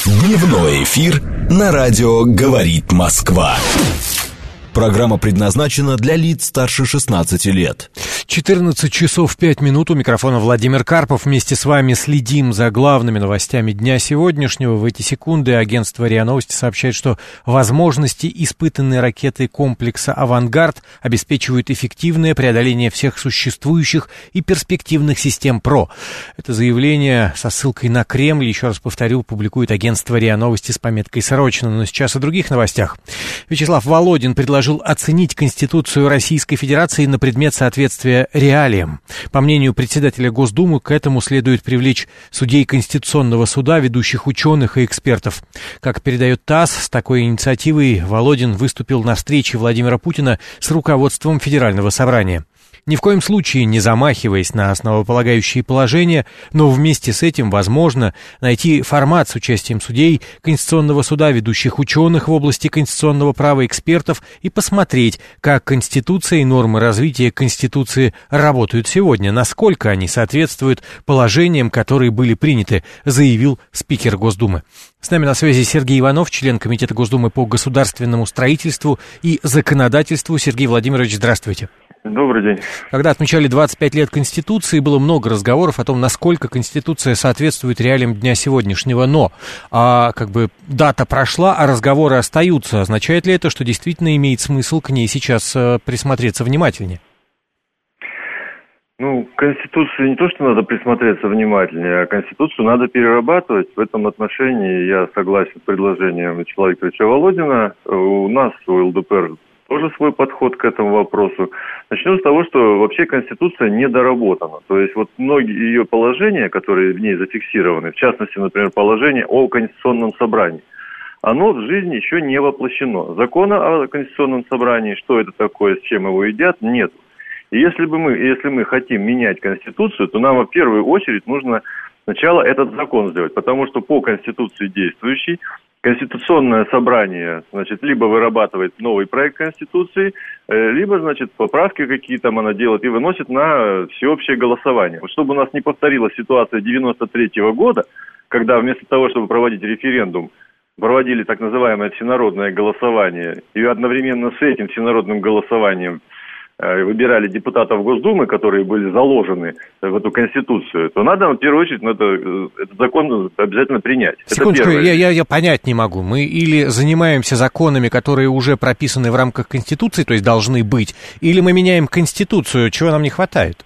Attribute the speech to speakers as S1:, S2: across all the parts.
S1: Дневной эфир на радио «Говорит Москва». Программа предназначена для лиц старше 16 лет.
S2: 14 часов 5 минут. У микрофона Владимир Карпов. Вместе с вами следим за главными новостями дня сегодняшнего. В эти секунды агентство РИА Новости сообщает, что возможности испытанной ракеты комплекса «Авангард» обеспечивают эффективное преодоление всех существующих и перспективных систем ПРО. Это заявление со ссылкой на Кремль, еще раз повторю, публикует агентство РИА Новости с пометкой «Срочно». Но сейчас о других новостях. Вячеслав Володин предложил оценить Конституцию Российской Федерации на предмет соответствия реалиям. По мнению председателя Госдумы, к этому следует привлечь судей Конституционного суда, ведущих ученых и экспертов. Как передает ТАСС, с такой инициативой Володин выступил на встрече Владимира Путина с руководством Федерального собрания. Ни в коем случае не замахиваясь на основополагающие положения, но вместе с этим возможно найти формат с участием судей Конституционного суда, ведущих ученых в области конституционного права, экспертов, и посмотреть, как Конституция и нормы развития Конституции работают сегодня, насколько они соответствуют положениям, которые были приняты, заявил спикер Госдумы. С нами на связи Сергей Иванов, член Комитета Госдумы по государственному строительству и законодательству. Сергей Владимирович, здравствуйте.
S3: Добрый день.
S2: Когда отмечали 25 лет Конституции, было много разговоров о том, насколько Конституция соответствует реалиям дня сегодняшнего. Но дата прошла, а разговоры остаются. Означает ли это, что действительно имеет смысл к ней сейчас присмотреться внимательнее?
S3: К Конституции не то, что надо присмотреться внимательнее, а Конституцию надо перерабатывать. В этом отношении я согласен с предложением Вячеслава Викторовича Володина. У нас, у ЛДПР, тоже свой подход к этому вопросу. Начнем с того, что вообще Конституция недоработана. То есть многие ее положения, которые в ней зафиксированы, в частности, например, положение о Конституционном собрании, оно в жизни еще не воплощено. Закона о Конституционном собрании, что это такое, с чем его едят, нет. И если мы хотим менять Конституцию, то нам в первую очередь нужно сначала этот закон сделать, потому что по Конституции действующей Конституционное собрание, либо вырабатывает новый проект Конституции, либо, поправки какие там она делает и выносит на всеобщее голосование. Чтобы у нас не повторилась ситуация 93-го года, когда вместо того, чтобы проводить референдум, проводили так называемое всенародное голосование, и одновременно с этим всенародным голосованием выбирали депутатов Госдумы, которые были заложены в эту Конституцию, то надо, в первую очередь, этот закон обязательно принять.
S2: Секундочку, я понять не могу. Мы или занимаемся законами, которые уже прописаны в рамках Конституции, то есть должны быть, или мы меняем Конституцию, чего нам не хватает?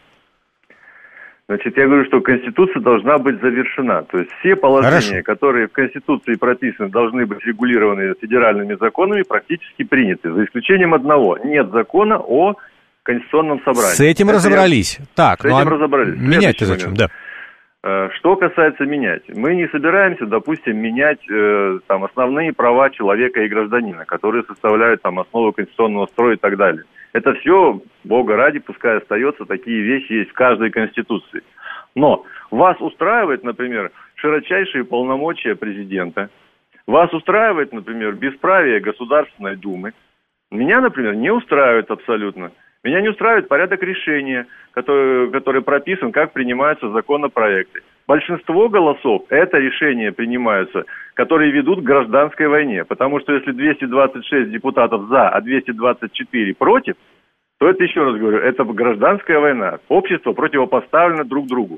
S3: Я говорю, что Конституция должна быть завершена. То есть все положения, которые в Конституции прописаны, должны быть регулированы федеральными законами, практически приняты. За исключением одного. Нет закона о Конституционном собрании.
S2: С этим разобрались.
S3: Разобрались.
S2: Менять-то зачем, да.
S3: Что касается менять. Мы не собираемся, допустим, менять основные права человека и гражданина, которые составляют основу конституционного строя и так далее. Это все, Бога ради, пускай остается, такие вещи есть в каждой Конституции. Но вас устраивает, например, широчайшие полномочия президента, вас устраивает, например, бесправие Государственной Думы. Меня, например, не устраивает абсолютно. Меня не устраивает порядок решения, который прописан, как принимаются законопроекты. Большинство голосов, это решения принимаются, которые ведут к гражданской войне. Потому что если 226 депутатов за, а 224 против, то это, еще раз говорю, это гражданская война. Общество противопоставлено друг другу.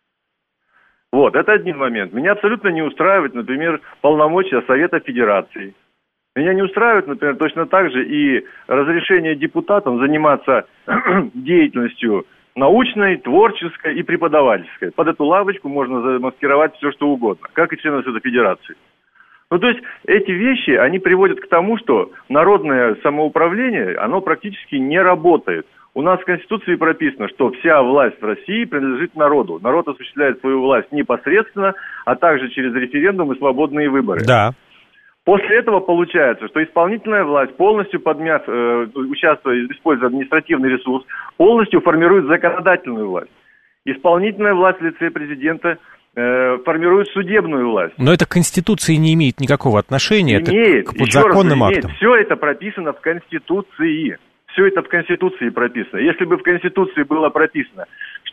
S3: Это один момент. Меня абсолютно не устраивает, например, полномочия Совета Федерации. Меня не устраивает, например, точно так же и разрешение депутатам заниматься деятельностью научной, творческой и преподавательской. Под эту лавочку можно замаскировать все, что угодно, как и члены Совета Федерации. То есть эти вещи, они приводят к тому, что народное самоуправление, оно практически не работает. У нас в Конституции прописано, что вся власть в России принадлежит народу. Народ осуществляет свою власть непосредственно, а также через референдум и свободные выборы.
S2: Да.
S3: После этого получается, что исполнительная власть, полностью участвуя, используя административный ресурс, полностью формирует законодательную власть. Исполнительная власть в лице президента формирует судебную власть.
S2: Но это к Конституции не имеет никакого отношения,
S3: имеет,
S2: это к подзаконным актам.
S3: Все это прописано в Конституции. Все это в Конституции прописано. Если бы в Конституции было прописано,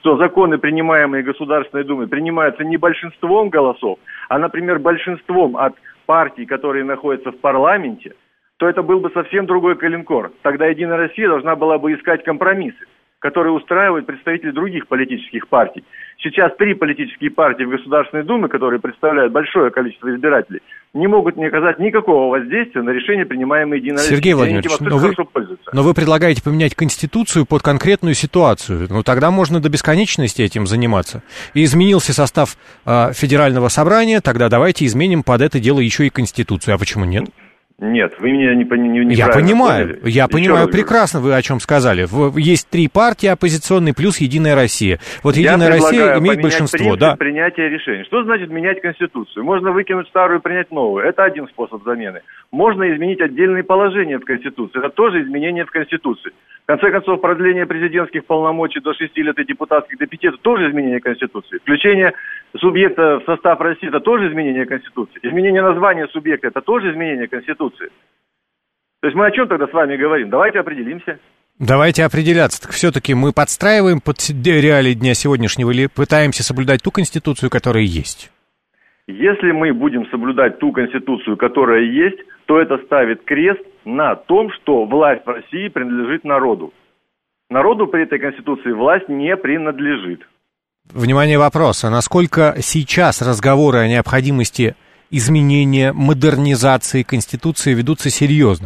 S3: что законы, принимаемые Государственной Думой, принимаются не большинством голосов, а, например, большинством от партий, которые находятся в парламенте, то это был бы совсем другой коленкор. Тогда «Единая Россия» должна была бы искать компромиссы, которые устраивают представители других политических партий. Сейчас 3 политические партии в Государственной Думе, которые представляют большое количество избирателей, не могут не оказать никакого воздействия на решения, принимаемые «Единой Россией».
S2: Сергей Владимирович, но вы предлагаете поменять Конституцию под конкретную ситуацию. Ну, тогда можно до бесконечности этим заниматься. И изменился состав Федерального собрания, тогда давайте изменим под это дело еще и Конституцию. А почему нет?
S3: Нет, вы меня не
S2: Я понимаю прекрасно, вы о чем сказали. Есть 3 партии оппозиционные плюс «Единая Россия». Вот «Единая Россия» имеет большинство, да.
S3: Принятия решений. Что значит менять Конституцию? Можно выкинуть старую и принять новую. Это один способ замены. Можно изменить отдельные положения в Конституции. Это тоже изменение в Конституции. В конце концов, продление президентских полномочий до 6 лет и депутатских до 5 – это тоже изменение Конституции. Включение субъекта в состав России – это тоже изменение Конституции. Изменение названия субъекта – это тоже изменение Конституции. То есть мы о чем тогда с вами говорим? Давайте определимся.
S2: Давайте определяться. Так все-таки мы подстраиваем под реалии дня сегодняшнего или пытаемся соблюдать ту Конституцию, которая есть?
S3: Если мы будем соблюдать ту Конституцию, которая есть, то это ставит крест на том, что власть в России принадлежит народу. Народу при этой Конституции власть не принадлежит.
S2: Внимание, вопрос. А насколько сейчас разговоры о необходимости изменения, модернизации Конституции ведутся серьезно?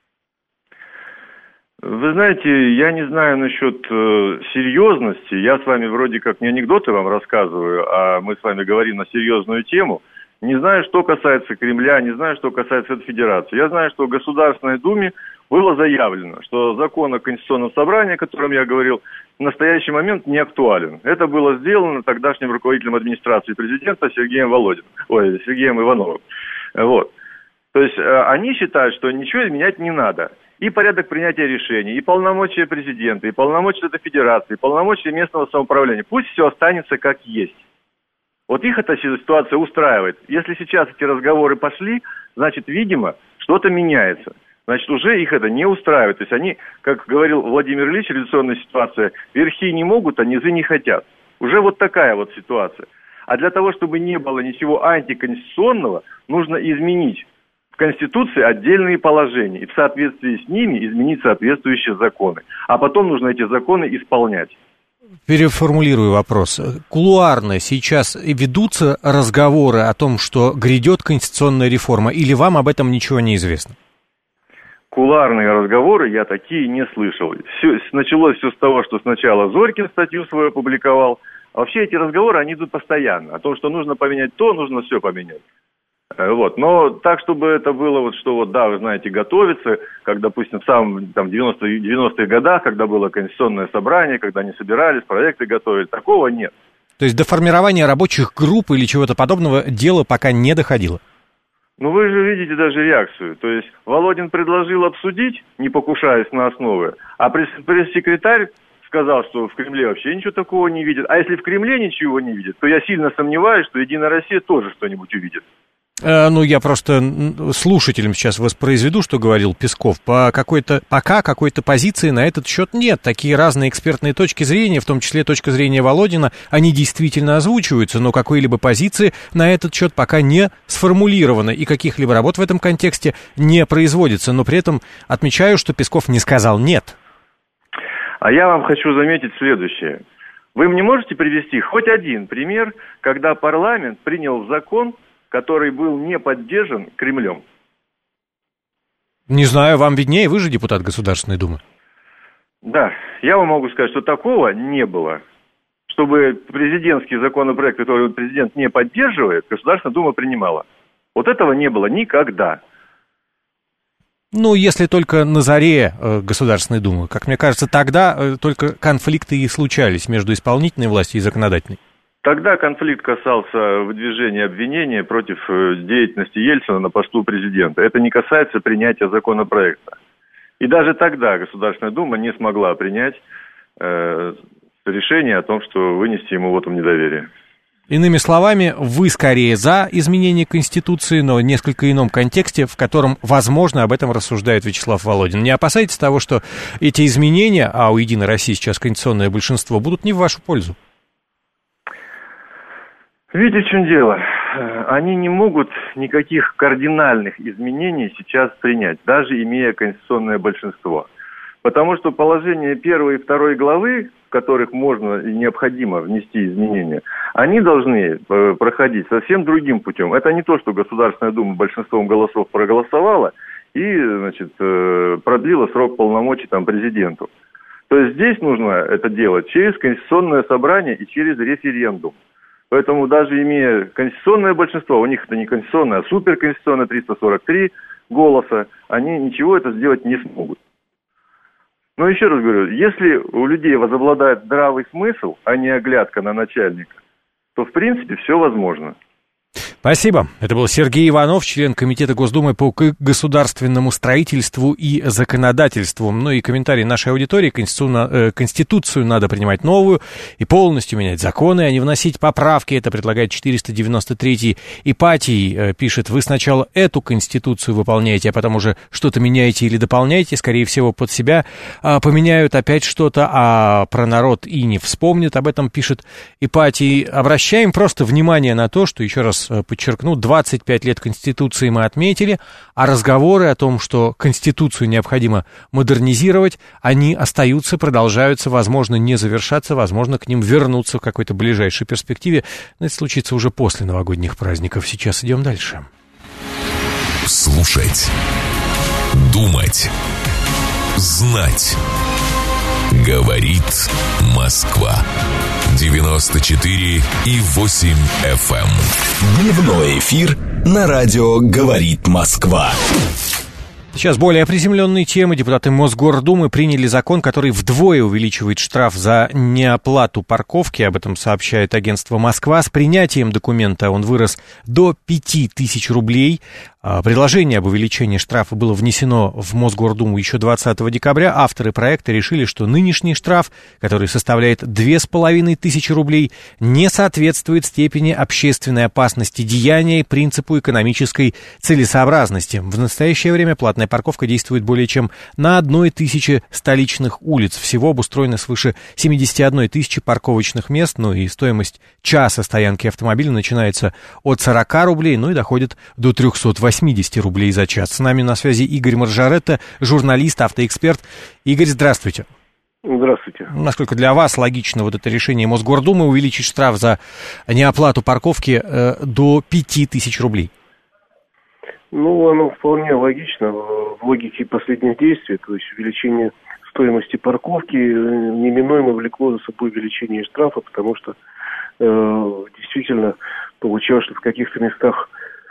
S3: Вы знаете, я не знаю насчет серьезности. Я с вами вроде как не анекдоты вам рассказываю, а мы с вами говорим на серьезную тему. Не знаю, что касается Кремля, не знаю, что касается этой федерации. Я знаю, что в Государственной Думе было заявлено, что закон о Конституционном собрании, о котором я говорил, в настоящий момент не актуален. Это было сделано тогдашним руководителем администрации президента Сергеем Ивановым. Вот. То есть они считают, что ничего изменять не надо. И порядок принятия решений, и полномочия президента, и полномочия этой федерации, и полномочия местного самоуправления. Пусть все останется как есть. Вот их эта ситуация устраивает. Если сейчас эти разговоры пошли, значит, видимо, что-то меняется. Значит, уже их это не устраивает. То есть они, как говорил Владимир Ильич, революционная ситуация, верхи не могут, а низы не хотят. Уже вот такая вот ситуация. А для того, чтобы не было ничего антиконституционного, нужно изменить в Конституции отдельные положения и в соответствии с ними изменить соответствующие законы. А потом нужно эти законы исполнять.
S2: Переформулирую вопрос. Кулуарно сейчас ведутся разговоры о том, что грядет конституционная реформа, или вам об этом ничего не известно?
S3: Кулуарные разговоры я такие не слышал. Началось все с того, что сначала Зорькин статью свою опубликовал. А вообще эти разговоры, они идут постоянно. О том, что нужно поменять то, нужно все поменять. Вот. Но так, чтобы это было, вот, что вот, да, вы знаете, готовится, как, допустим, в самом там, 90-х годах, когда было конституционное собрание, когда они собирались, проекты готовили, такого нет.
S2: То есть до формирования рабочих групп или чего-то подобного дело пока не доходило?
S3: Ну, вы же видите даже реакцию. То есть Володин предложил обсудить, не покушаясь на основы, а пресс-секретарь сказал, что в Кремле вообще ничего такого не видит. А если в Кремле ничего не видит, то я сильно сомневаюсь, что «Единая Россия» тоже что-нибудь увидит.
S2: Ну, я просто слушателям сейчас воспроизведу, что говорил Песков. Пока какой-то позиции на этот счет нет. Такие разные экспертные точки зрения, в том числе точка зрения Володина, они действительно озвучиваются, но какой-либо позиции на этот счет пока не сформулировано, и каких-либо работ в этом контексте не производится. Но при этом отмечаю, что Песков не сказал «нет».
S3: А я вам хочу заметить следующее. Вы мне можете привести хоть один пример, когда парламент принял закон, который был не поддержан Кремлем?
S2: Не знаю, вам виднее, вы же депутат Государственной Думы.
S3: Да, я вам могу сказать, что такого не было. Чтобы президентский законопроект, который президент не поддерживает, Государственная Дума принимала. Вот этого не было никогда.
S2: Ну, если только на заре Государственной Думы. Как мне кажется, тогда только конфликты и случались между исполнительной властью и законодательной.
S3: Тогда конфликт касался выдвижения обвинения против деятельности Ельцина на посту президента. Это не касается принятия законопроекта. И даже тогда Государственная Дума не смогла принять решение о том, что вынести ему вотум недоверия.
S2: Иными словами, вы скорее за изменение Конституции, но в несколько ином контексте, в котором, возможно, об этом рассуждает Вячеслав Володин. Не опасайтесь того, что эти изменения, а у «Единой России» сейчас конституционное большинство, будут не в вашу пользу?
S3: Видите, в чем дело? Они не могут никаких кардинальных изменений сейчас принять, даже имея конституционное большинство. Потому что положения 1 и 2 главы, в которых можно и необходимо внести изменения, они должны проходить совсем другим путем. Это не то, что Государственная Дума большинством голосов проголосовала и, значит, продлила срок полномочий президенту. То есть здесь нужно это делать через Конституционное собрание и через референдум. Поэтому даже имея конституционное большинство, у них это не конституционное, а суперконституционное, 343 голоса, они ничего это сделать не смогут. Но еще раз говорю, если у людей возобладает здравый смысл, а не оглядка на начальника, то в принципе все возможно.
S2: Спасибо. Это был Сергей Иванов, член Комитета Госдумы по государственному строительству и законодательству. Ну и комментарий нашей аудитории. Конституцию надо принимать новую и полностью менять законы, а не вносить поправки. Это предлагает 493-й. Ипатий пишет: вы сначала эту Конституцию выполняете, а потом уже что-то меняете или дополняете. Скорее всего, под себя поменяют опять что-то, а про народ и не вспомнят. Об этом пишет Ипатий. Обращаем просто внимание на то, что, еще раз подчеркну, 25 лет Конституции мы отметили, а разговоры о том, что Конституцию необходимо модернизировать, они остаются, продолжаются, возможно, не завершаться, возможно, к ним вернуться в какой-то ближайшей перспективе. Но это случится уже после новогодних праздников. Сейчас идем дальше.
S1: Слушать, думать, знать. Говорит Москва. 94,8 FM. Дневной эфир на радио «Говорит Москва».
S2: Сейчас более приземленные темы. Депутаты Мосгордумы приняли закон, который вдвое увеличивает штраф за неоплату парковки. Об этом сообщает агентство «Москва». С принятием документа он вырос до 5000 рублей. Предложение об увеличении штрафа было внесено в Мосгордуму еще 20 декабря. Авторы проекта решили, что нынешний штраф, который составляет 2500 рублей, не соответствует степени общественной опасности деяния и принципу экономической целесообразности. В настоящее время платная парковка действует более чем на 1000 столичных улиц. Всего обустроено свыше 71 тысячи парковочных мест, ну и стоимость часа стоянки автомобиля начинается от 40 рублей, ну и доходит до 380 рублей за час. С нами на связи Игорь Маржаретта, журналист, автоэксперт. Игорь, здравствуйте.
S4: Здравствуйте.
S2: Насколько для вас логично вот это решение Мосгордумы увеличить штраф за неоплату парковки до 5000 рублей?
S4: Ну, оно вполне логично в логике последних действий, то есть увеличение стоимости парковки неминуемо влекло за собой увеличение штрафа, потому что действительно получалось, что в каких-то местах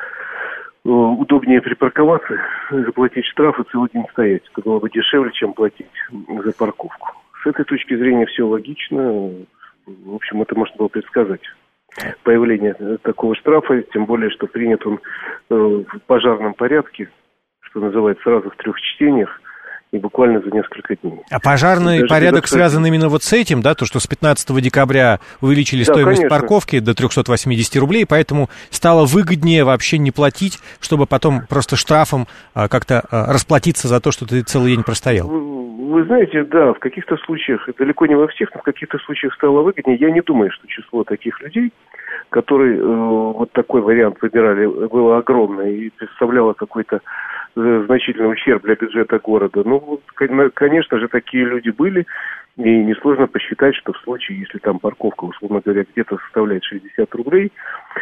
S4: удобнее припарковаться, заплатить штраф и целый день стоять. Это было бы дешевле, чем платить за парковку. С этой точки зрения все логично. В общем, это можно было предсказать. Появление такого штрафа, тем более, что принят он в пожарном порядке, что называется, сразу в 3 чтениях, и буквально за несколько дней.
S2: А пожарный порядок связан именно вот с этим, да, то, что с 15 декабря увеличили стоимость парковки до 380 рублей, поэтому стало выгоднее вообще не платить, чтобы потом просто штрафом как-то расплатиться за то, что ты целый день простоял.
S4: Вы знаете, да, в каких-то случаях, далеко не во всех, но в каких-то случаях стало выгоднее. Я не думаю, что число таких людей, которые вот такой вариант выбирали, было огромное и представляло какой-то значительный ущерб для бюджета города. Ну, конечно же, такие люди были, и несложно посчитать, что в случае, если там парковка, условно говоря, где-то составляет 60 рублей,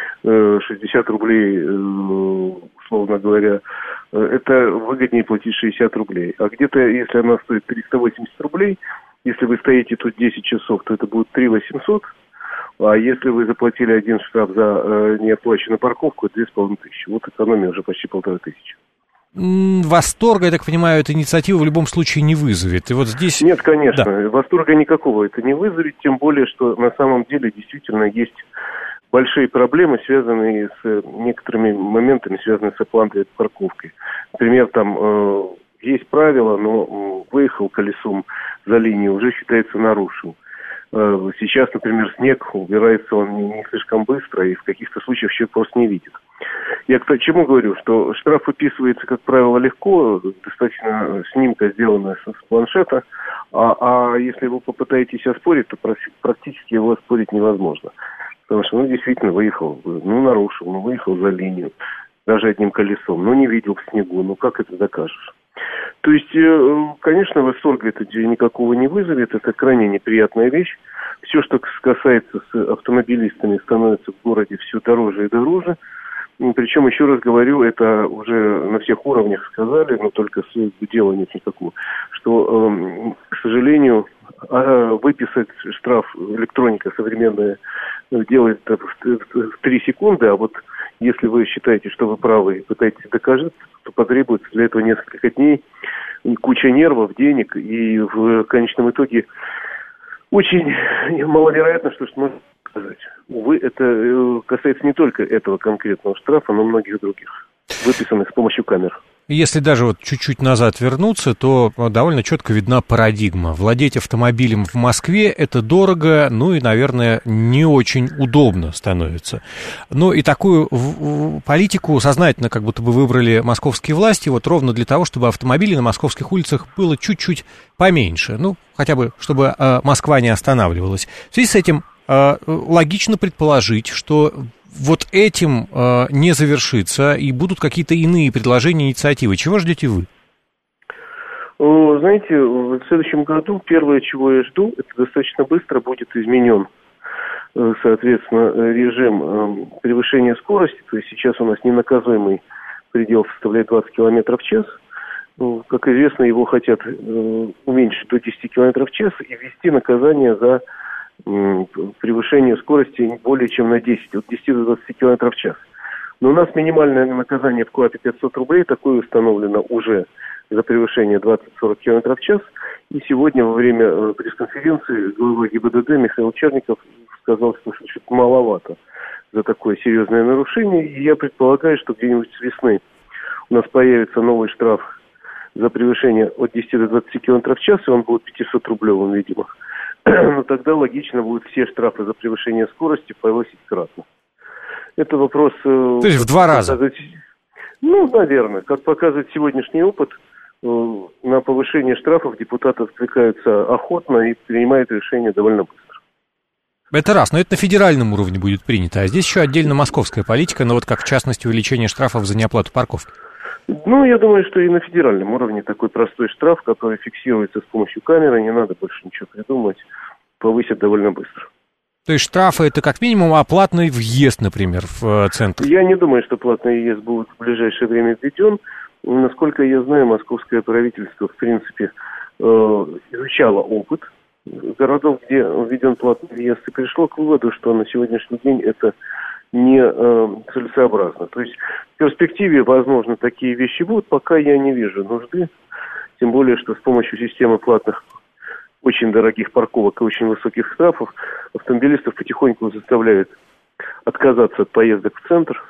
S4: 60 рублей, условно говоря, это выгоднее платить 60 рублей. А где-то, если она стоит 380 рублей, если вы стоите тут 10 часов, то это будет 3800. А если вы заплатили один штраф за неоплаченную парковку, это 2500. Вот экономия уже почти 1500.
S2: Восторга, я так понимаю, эта инициатива в любом случае не вызовет. И вот здесь...
S4: Нет, конечно,
S2: да.
S4: Восторга никакого это не вызовет, тем более, что на самом деле действительно есть большие проблемы, связанные с некоторыми моментами, связанные с оплатой парковкой. Например, там есть правило, но выехал колесом за линию, уже считается нарушил. Сейчас, например, снег, убирается он не слишком быстро, и в каких-то случаях человек просто не видит. Я к чему говорю, что штраф выписывается, как правило, легко, достаточно снимка сделана с планшета, а если вы попытаетесь оспорить, то практически его оспорить невозможно. Потому что, действительно, выехал, нарушил, выехал за линию, даже одним колесом, не видел в снегу, как это докажешь? То есть, конечно, восторга это никакого не вызовет, это крайне неприятная вещь. Все, что касается с автомобилистами, становится в городе все дороже и дороже. Причем, еще раз говорю, это уже на всех уровнях сказали, но только дела нет никакого, что, к сожалению, выписать штраф электроника современная делает в 3 секунды, а вот если вы считаете, что вы правы и пытаетесь доказать, то потребуется для этого несколько дней, куча нервов, денег, и в конечном итоге очень маловероятно, что можно сказать. Увы, это касается не только этого конкретного штрафа, но и многих других, выписанных с помощью камер.
S2: Если даже чуть-чуть назад вернуться, то довольно четко видна парадигма. Владеть автомобилем в Москве – это дорого, и, наверное, не очень удобно становится. И такую политику сознательно как будто бы выбрали московские власти, ровно для того, чтобы автомобилей на московских улицах было чуть-чуть поменьше. Хотя бы, чтобы Москва не останавливалась. В связи с этим логично предположить, что этим не завершится, и будут какие-то иные предложения, инициативы. Чего ждете вы?
S4: Знаете, в следующем году первое, чего я жду, это достаточно быстро будет изменен, соответственно, режим превышения скорости. То есть сейчас у нас ненаказуемый предел составляет 20 км в час. Как известно, его хотят уменьшить до 10 км в час и ввести наказание за превышение скорости более чем на 10, от 10 до 20 км в час. Но у нас минимальное наказание в КоАПе 500 рублей, такое установлено уже за превышение 20-40 км в час. И сегодня во время пресс-конференции глава ГИБДД Михаил Черников сказал, что это маловато за такое серьезное нарушение. И я предполагаю, что где-нибудь с весны у нас появится новый штраф за превышение от 10 до 20 км в час, и он будет 500-рублевым, видимо. Но тогда логично будет все штрафы за превышение скорости повысить кратно. Это вопрос...
S2: То есть в 2 раза?
S4: Наверное. Как показывает сегодняшний опыт, на повышение штрафов депутаты откликаются охотно и принимают решения довольно быстро.
S2: Это раз, но это на федеральном уровне будет принято. А здесь еще отдельно московская политика, как в частности увеличение штрафов за неоплату парковки.
S4: Я думаю, что и на федеральном уровне такой простой штраф, который фиксируется с помощью камеры, не надо больше ничего придумать, повысят довольно быстро.
S2: То есть штрафы это как минимум, а платный въезд, например, в центр? Я
S4: не думаю, что платный въезд будет в ближайшее время введен. Насколько я знаю, московское правительство, в принципе, изучало опыт городов, где введен платный въезд, и пришло к выводу, что на сегодняшний день это не целесообразно. То есть в перспективе, возможно, такие вещи будут, пока я не вижу нужды, тем более, что с помощью системы платных очень дорогих парковок и очень высоких штрафов автомобилистов потихоньку заставляют отказаться от поездок в центр.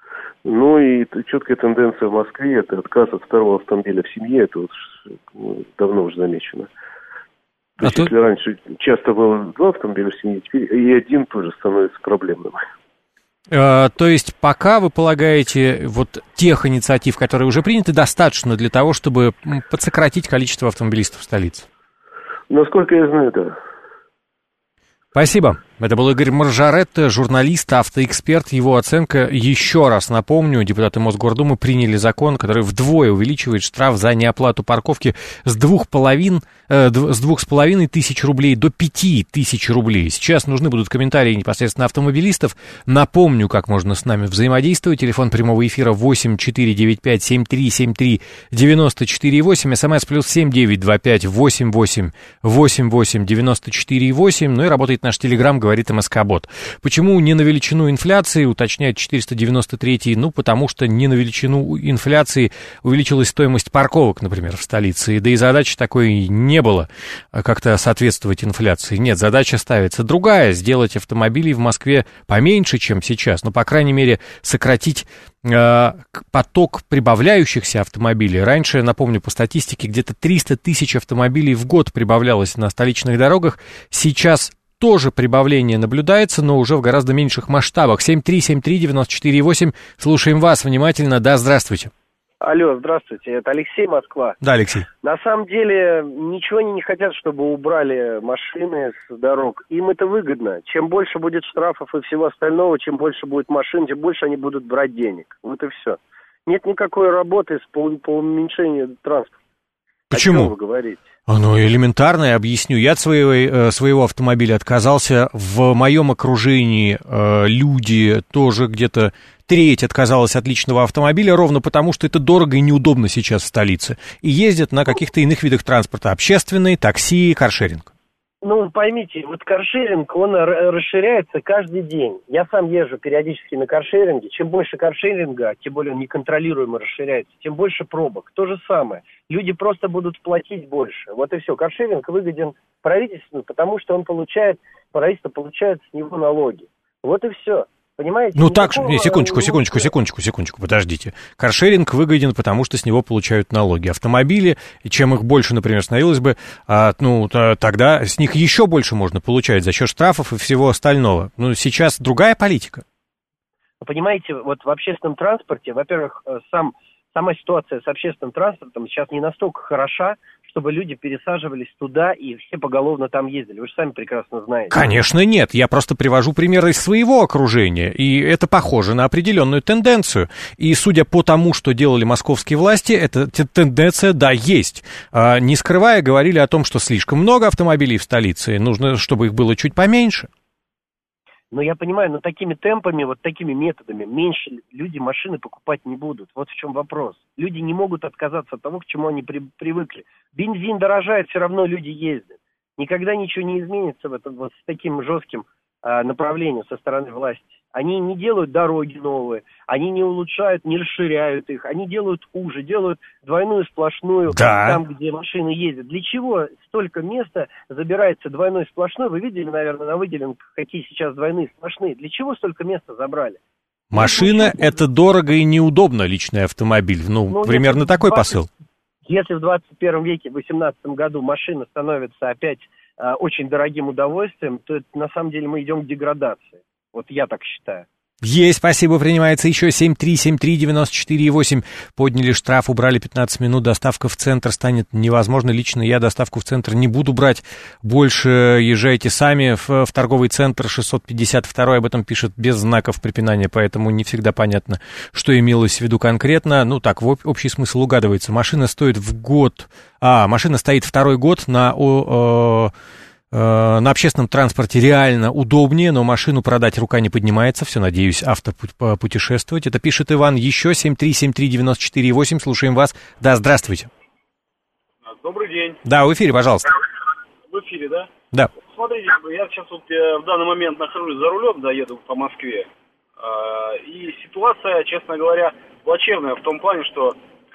S4: И четкая тенденция в Москве – это отказ от второго автомобиля в семье, это давно уже замечено. То есть, если раньше часто было 2 автомобиля в семье, теперь и 1 тоже становится проблемным.
S2: То есть пока вы полагаете, тех инициатив, которые уже приняты, достаточно для того, чтобы подсократить количество автомобилистов в столице?
S4: Насколько я знаю, да.
S2: Спасибо. Это был Игорь Маржаретта, журналист, автоэксперт. Его оценка, еще раз напомню, депутаты Мосгордумы приняли закон, который вдвое увеличивает штраф за неоплату парковки с 2,5 тысяч рублей до 5 тысяч рублей. Сейчас нужны будут комментарии непосредственно автомобилистов. Напомню, как можно с нами взаимодействовать. Телефон прямого эфира 8495-7373-94,8. СМС +7 925 88 88 94,8. Ну и работает наш телеграм, говорит МСК-бот. Почему не на величину инфляции, уточняет 493-й, потому что не на величину инфляции увеличилась стоимость парковок, например, в столице, да и задачи такой не было, как-то соответствовать инфляции. Нет, задача ставится другая, сделать автомобилей в Москве поменьше, чем сейчас, по крайней мере, сократить поток прибавляющихся автомобилей. Раньше, напомню, по статистике, где-то 300 тысяч автомобилей в год прибавлялось на столичных дорогах, сейчас тоже прибавление наблюдается, но уже в гораздо меньших масштабах. 7373948, слушаем вас внимательно. Да, здравствуйте.
S5: Алло, здравствуйте, это Алексей, Москва.
S2: Да, Алексей.
S5: На самом деле, ничего они не хотят, чтобы убрали машины с дорог. Им это выгодно. Чем больше будет штрафов и всего остального, чем больше будет машин, тем больше они будут брать денег. Вот и все. Нет никакой работы по уменьшению транспорта.
S2: Почему?
S5: О чем вы говорите?
S2: Ну, элементарно, я объясню. Я от своего автомобиля отказался. В моем окружении люди тоже где-то треть отказалась от личного автомобиля, ровно потому, что это дорого и неудобно сейчас в столице. И ездят на каких-то иных видах транспорта. Общественные, такси, каршеринг.
S5: Ну, поймите, вот каршеринг, он расширяется каждый день. Я сам езжу периодически на каршеринге. Чем больше каршеринга, тем более он неконтролируемо расширяется, тем больше пробок. То же самое. Люди просто будут платить больше. Вот и все. Каршеринг выгоден правительству, потому что правительство получает с него налоги. Вот и все. Понимаете?
S2: Ну так, секундочку, подождите. Каршеринг выгоден, потому что с него получают налоги. Автомобили, чем их больше, например, становилось бы, тогда с них еще больше можно получать за счет штрафов и всего остального. Ну, сейчас другая политика.
S5: Понимаете, вот в общественном транспорте, во-первых, сама ситуация с общественным транспортом сейчас не настолько хороша, чтобы люди пересаживались туда и все поголовно там ездили. Вы же сами прекрасно знаете.
S2: Конечно, нет. Я просто привожу примеры из своего окружения, и это похоже на определенную тенденцию. И судя по тому, что делали московские власти, эта тенденция, да, есть. Не скрывая, говорили о том, что слишком много автомобилей в столице, нужно, чтобы их было чуть поменьше.
S5: Ну, я понимаю, но такими темпами, вот такими методами меньше люди машины покупать не будут. Вот в чем вопрос. Люди не могут отказаться от того, к чему они привыкли. Бензин дорожает, все равно люди ездят. Никогда ничего не изменится вот с таким жестким направлением со стороны власти. Они не делают дороги новые, они не улучшают, не расширяют их, они делают хуже, делают двойную сплошную там, где машины ездят. Для чего столько места забирается двойной сплошной? Вы видели, наверное, на выделенках, какие сейчас двойные сплошные. Для чего столько места забрали?
S2: Машина — это дорого и неудобно, личный автомобиль. Ну примерно такой посыл.
S5: Если в 21 веке, в 18 году машина становится опять очень дорогим удовольствием, то это, на самом деле мы идем к деградации. Вот я так считаю.
S2: Есть, спасибо, принимается еще 7373948. Подняли штраф, убрали 15 минут, доставка в центр станет невозможно. Лично я доставку в центр не буду брать. Больше езжайте сами в торговый центр 652, об этом пишет без знаков препинания, поэтому не всегда понятно, что имелось в виду конкретно. Ну так, общий смысл угадывается. Машина стоит машина стоит второй год на общественном транспорте реально удобнее, но машину продать рука не поднимается. Все, надеюсь, автопутешествовать. Это пишет Иван. Еще 7373948. Слушаем вас. Да, здравствуйте.
S6: Добрый день.
S2: Да, в эфире, пожалуйста.
S6: В эфире, да?
S2: Да.
S6: Смотрите, я сейчас в данный момент нахожусь за рулем, да, еду по Москве. И ситуация, честно говоря, плачевная в том плане, что...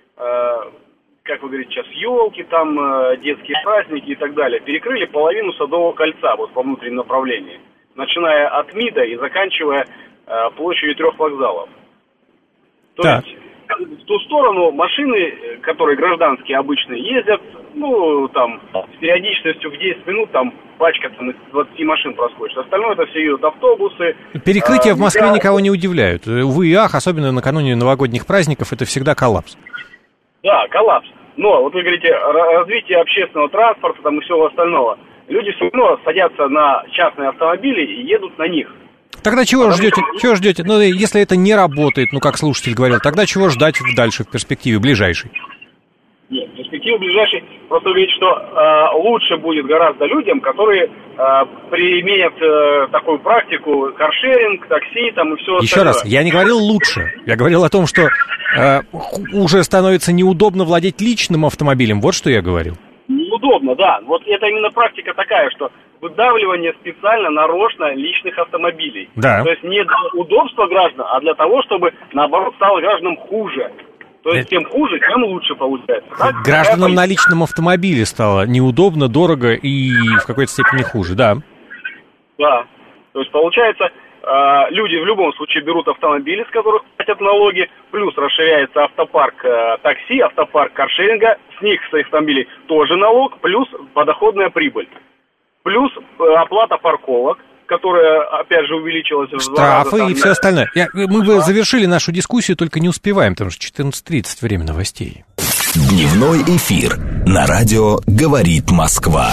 S6: как вы говорите, сейчас елки, там детские праздники и так далее, перекрыли половину Садового кольца вот по внутреннему направлению, начиная от МИДа и заканчивая площадью 3 вокзалов. То есть в ту сторону машины, которые гражданские обычные, ездят, с периодичностью в 10 минут, там пачка из 20 машин проскочит. Остальное это все едут автобусы.
S2: Перекрытия в Москве никого не удивляют. Увы и ах, особенно накануне новогодних праздников, это всегда коллапс.
S6: Да, коллапс. Но, вот вы говорите, развитие общественного транспорта там и всего остального. Люди все равно садятся на частные автомобили и едут на них.
S2: Тогда чего ждете? Чего ждете? Ну, если это не работает, как слушатель говорил, тогда чего ждать дальше, в перспективе, ближайшей?
S6: Нет, в перспективе ближайшей просто говорит, что лучше будет гораздо людям, которые применят такую практику, каршеринг, такси там и все остальное.
S2: Еще раз, я не говорил лучше. Я говорил о том, что уже становится неудобно владеть личным автомобилем. Вот что я говорил.
S6: Неудобно, да. Вот это именно практика такая, что выдавливание специально, нарочно личных автомобилей.
S2: Да.
S6: То есть не для удобства граждан, а для того, чтобы, наоборот, стало гражданам хуже. То есть тем хуже, тем лучше получается. Так?
S2: Гражданам на личном автомобиле стало неудобно, дорого и в какой-то степени хуже, да.
S6: Да. То есть получается, люди в любом случае берут автомобили, с которых платят налоги, плюс расширяется автопарк такси, автопарк каршеринга, с них, с автомобилей, тоже налог, плюс подоходная прибыль. плюс оплата парковок, которая, опять же, увеличилась в 2 раза.
S2: Штрафы и все остальное. Мы бы завершили нашу дискуссию, только не успеваем, потому что 14:30 время новостей.
S1: Дневной эфир на радио «Говорит Москва».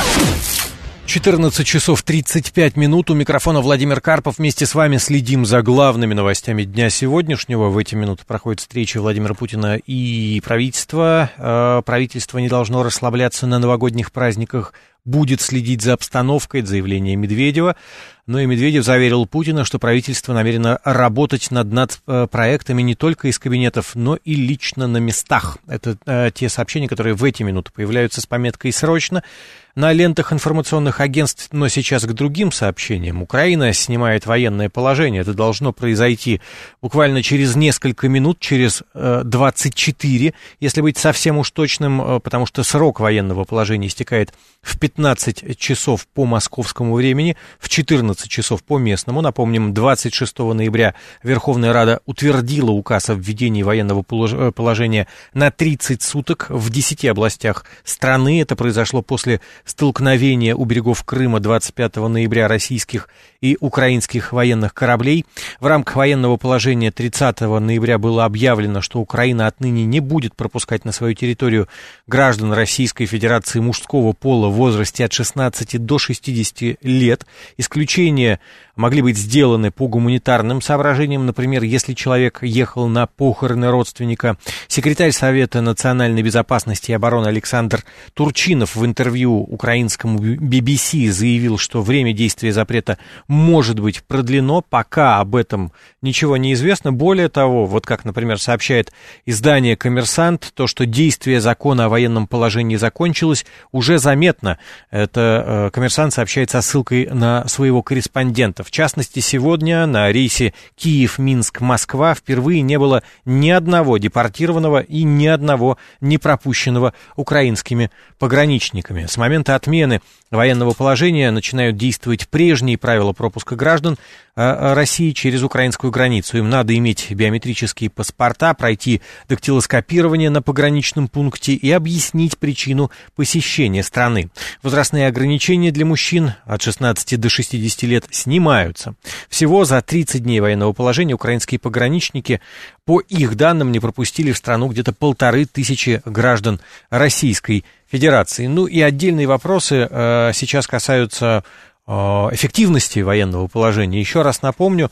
S2: 14 часов 35 минут. У микрофона Владимир Карпов. Вместе с вами следим за главными новостями дня сегодняшнего. В эти минуты проходит встреча Владимира Путина и правительства. Правительство не должно расслабляться на новогодних праздниках, будет следить за обстановкой, это заявление Медведева. Но и Медведев заверил Путина, что правительство намерено работать над проектами не только из кабинетов, но и лично на местах. Это те сообщения, которые в эти минуты появляются с пометкой «Срочно» на лентах информационных агентств. Но сейчас к другим сообщениям. Украина снимает военное положение. Это должно произойти буквально через несколько минут, через 24, если быть совсем уж точным, потому что срок военного положения истекает в 15 часов по московскому времени, в 14 часов по местному. Напомним, 26 ноября Верховная Рада утвердила указ о введении военного положения на 30 суток в 10 областях страны. Это произошло после столкновения у берегов Крыма 25 ноября российских и украинских военных кораблей. В рамках военного положения 30 ноября было объявлено, что Украина отныне не будет пропускать на свою территорию граждан Российской Федерации мужского пола в возрасте от 16 до 60 лет. Исключения могли быть сделаны по гуманитарным соображениям, например, если человек ехал на похороны родственника. Секретарь Совета национальной безопасности и обороны Александр Турчинов в интервью украинскому BBC заявил, что время действия запрета может быть продлено, пока об этом ничего не известно. Более того, вот как, например, сообщает издание «Коммерсант», то, что действие закона о военном положении закончилось, уже заметно. Это «Коммерсант» сообщает со ссылкой на своего корреспондента. В частности, сегодня на рейсе Киев-Минск-Москва впервые не было ни одного депортированного и ни одного не пропущенного украинскими пограничниками. С момента отмены военного положения начинают действовать прежние правила пропуска граждан России через украинскую границу. Им надо иметь биометрические паспорта, пройти дактилоскопирование на пограничном пункте и объяснить причину посещения страны. Возрастные ограничения для мужчин от 16 до 60 лет снимаются. Всего за 30 дней военного положения украинские пограничники, по их данным, не пропустили в страну где-то 1500 граждан Российской Федерации. Ну и отдельные вопросы сейчас касаются эффективности военного положения. Еще раз напомню,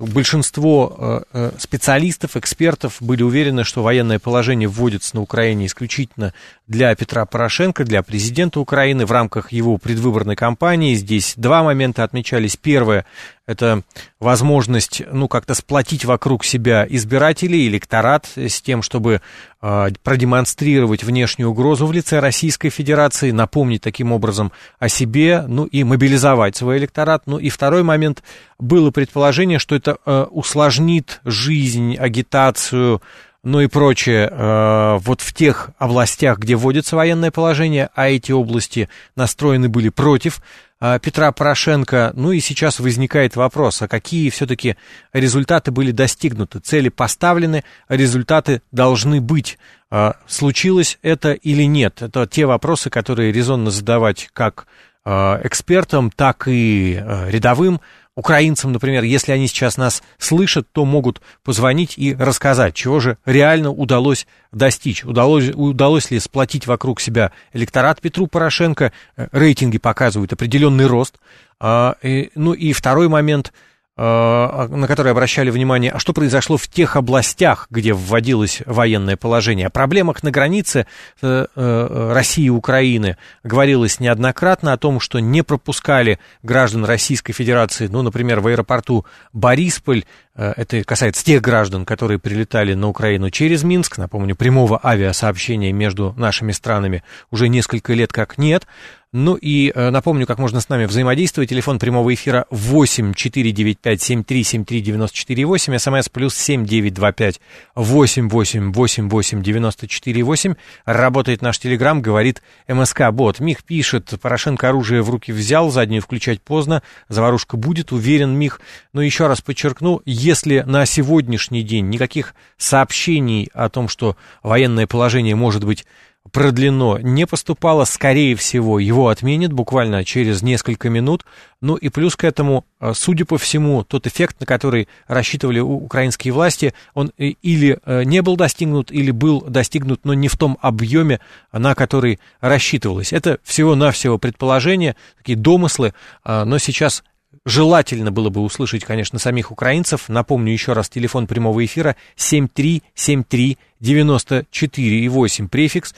S2: большинство специалистов, экспертов были уверены, что военное положение вводится на Украине исключительно для Петра Порошенко, для президента Украины в рамках его предвыборной кампании. Здесь два момента отмечались. Первое — это возможность, как-то сплотить вокруг себя избирателей, электорат с тем, чтобы продемонстрировать внешнюю угрозу в лице Российской Федерации, напомнить таким образом о себе, и мобилизовать свой электорат. И второй момент — было предположение, что это усложнит жизнь, агитацию, и прочее, вот в тех областях, где вводится военное положение, а эти области настроены были против Петра Порошенко. И сейчас возникает вопрос, а какие все-таки результаты были достигнуты? Цели поставлены, результаты должны быть. Случилось это или нет? Это те вопросы, которые резонно задавать как экспертам, так и рядовым украинцам, например. Если они сейчас нас слышат, то могут позвонить и рассказать, чего же реально удалось достичь. Удалось ли сплотить вокруг себя электорат Петру Порошенко. Рейтинги показывают определенный рост. И второй момент, на который обращали внимание, а что произошло в тех областях, где вводилось военное положение. О проблемах на границе России и Украины говорилось неоднократно, о том, что не пропускали граждан Российской Федерации, например, в аэропорту Борисполь. Это касается тех граждан, которые прилетали на Украину через Минск. Напомню, прямого авиасообщения между нашими странами уже несколько лет как нет. И напомню, как можно с нами взаимодействовать. Телефон прямого эфира 8 495 73 73 94 8, СМС +7 925 88 88 94 8. Работает наш телеграм, говорит МСК-бот. Мих пишет: Порошенко оружие в руки взял, заднюю включать поздно, заварушка будет, уверен Мих. Но еще раз подчеркну, если на сегодняшний день никаких сообщений о том, что военное положение может быть продлено, не поступало, скорее всего, его отменят буквально через несколько минут. Ну и плюс к этому, судя по всему, тот эффект, на который рассчитывали украинские власти, он или не был достигнут, или был достигнут, но не в том объеме, на который рассчитывалось. Это всего-навсего предположения, такие домыслы, но сейчас желательно было бы услышать, конечно, самих украинцев. Напомню еще раз, телефон прямого эфира 7373948, префикс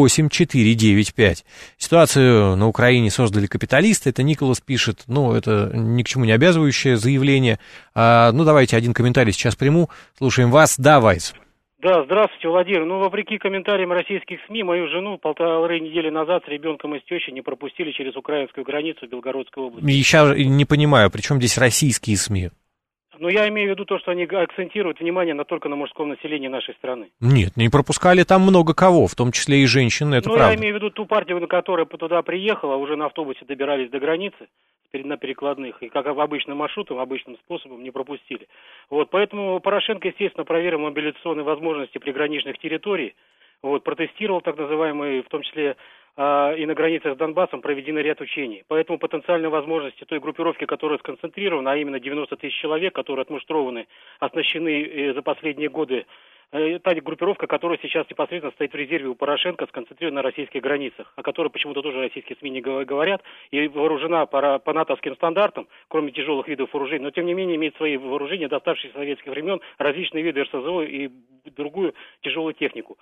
S2: 8495. Ситуацию на Украине создали капиталисты, это Николас пишет, это ни к чему не обязывающее заявление. Давайте один комментарий сейчас приму, слушаем вас, давайте.
S7: Да, здравствуйте, Владимир. Вопреки комментариям российских СМИ, мою жену 1,5 недели назад с ребенком и с тещей не пропустили через украинскую границу Белгородской области.
S2: Я сейчас не понимаю, при чем здесь российские СМИ?
S7: Я имею в виду то, что они акцентируют внимание только на мужском населении нашей страны. Нет,
S2: не пропускали там много кого, в том числе и женщин, это правда.
S7: Я имею в виду ту партию, которая туда приехала, уже на автобусе добирались до границы, на перекладных, и как обычным маршрутом, обычным способом не пропустили. Поэтому Порошенко, естественно, проверил мобилизационные возможности приграничных территорий, протестировал так называемые, в том числе и на границах с Донбассом проведены ряд учений. Поэтому потенциальные возможности той группировки, которая сконцентрирована, а именно 90 тысяч человек, которые отмуштрованы, оснащены за последние годы, та группировка, которая сейчас непосредственно стоит в резерве у Порошенко, сконцентрирована на российских границах, о которой почему-то тоже российские СМИ не говорят, и вооружена по натовским стандартам, кроме тяжелых видов вооружений, но тем не менее имеет свои вооружения, доставшиеся с советских времен, различные виды РСЗО и другую тяжелую технику.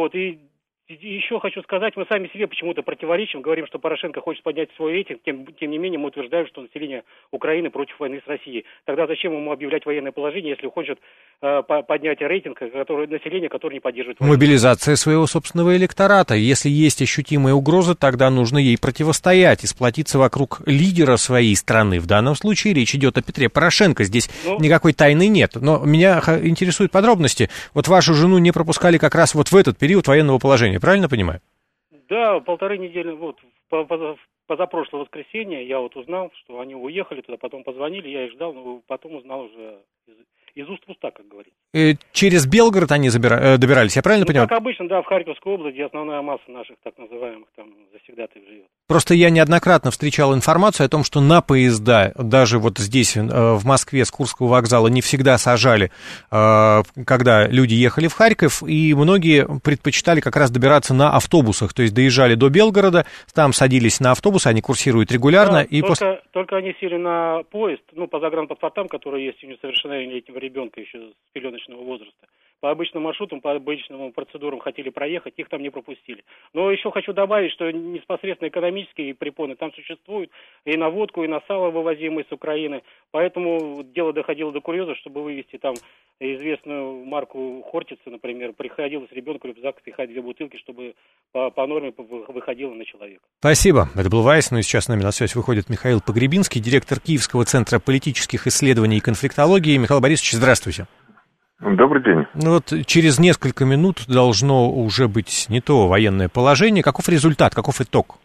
S7: И еще хочу сказать, мы сами себе почему-то противоречим, говорим, что Порошенко хочет поднять свой рейтинг, тем не менее мы утверждаем, что население Украины против войны с Россией. Тогда зачем ему объявлять военное положение, если хочет поднять рейтинг населения, которое не поддерживает войну?
S2: Мобилизация своего собственного электората. Если есть ощутимая угроза, тогда нужно ей противостоять и сплотиться вокруг лидера своей страны. В данном случае речь идет о Петре Порошенко. Здесь никакой тайны нет. Но меня интересуют подробности. Вашу жену не пропускали как раз в этот период военного положения. Правильно понимаю?
S7: Да, 1,5 недели, позапрошлое воскресенье я узнал, что они уехали туда, потом позвонили, я их ждал, но потом узнал уже из уст в уста, как говорится.
S2: Через Белгород они добирались, я правильно понимаю?
S7: Как обычно, да, в Харьковской области, где основная масса наших так называемых там завсегдатаев живет.
S2: Просто я неоднократно встречал информацию о том, что на поезда, даже здесь, в Москве, с Курского вокзала, не всегда сажали, когда люди ехали в Харьков, и многие предпочитали как раз добираться на автобусах, то есть доезжали до Белгорода, там садились на автобусы, они курсируют регулярно.
S7: Да, только они сели на поезд, по загранпаспортам, которые есть у несовершеннолетнего ребенка еще с пеленочного возраста. По обычным маршрутам, по обычным процедурам хотели проехать, их там не пропустили. Но еще хочу добавить, что непосредственно экономические препоны там существуют и на водку, и на сало, вывозимое с Украины. Поэтому дело доходило до курьеза, чтобы вывезти там известную марку Хортицы, например, приходилось ребенку в рюкзак пихать 2 бутылки, чтобы по норме выходило на человека.
S2: Спасибо. Это был Вайс. И сейчас с нами на связь выходит Михаил Погребинский, директор Киевского центра политических исследований и конфликтологии. Михаил Борисович, здравствуйте.
S8: Добрый день.
S2: Через несколько минут должно уже быть снято военное положение. Каков результат, каков итог?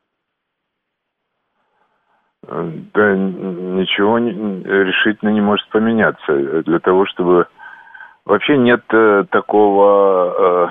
S8: Да ничего решительно не может поменяться. Для того, чтобы... Вообще нет такого